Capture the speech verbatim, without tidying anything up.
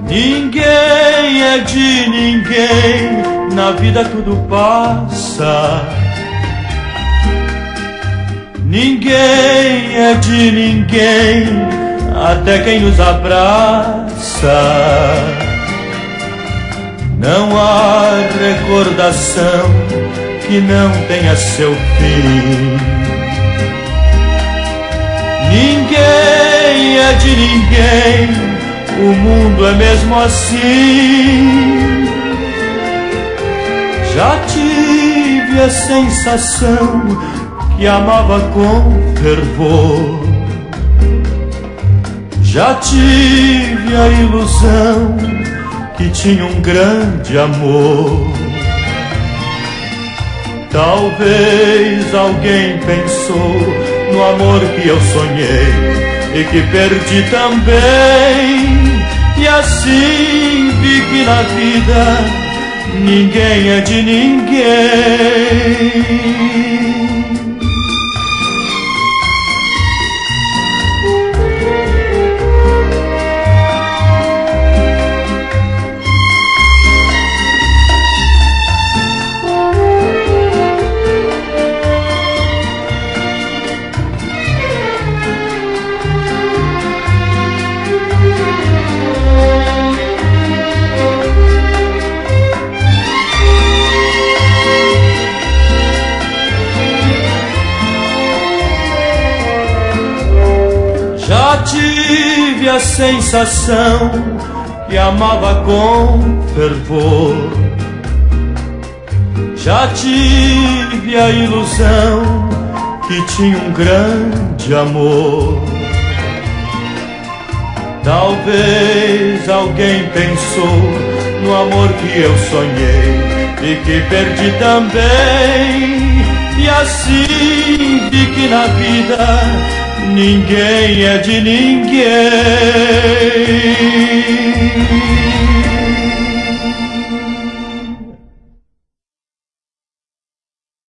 Ninguém é de ninguém, na vida tudo passa. Ninguém é de ninguém, até quem nos abraça. Não há recordação que não tenha seu fim. Ninguém é de ninguém, o mundo é mesmo assim. Já tive a sensação que amava com fervor. Já tive a ilusão que tinha um grande amor. Talvez alguém pensou no amor que eu sonhei e que perdi também. E assim vi que na vida ninguém é de ninguém. Já tive a sensação que amava com fervor. Já tive a ilusão que tinha um grande amor. Talvez alguém pensou no amor que eu sonhei e que perdi também. E assim vi que na vida ninguém é de ninguém.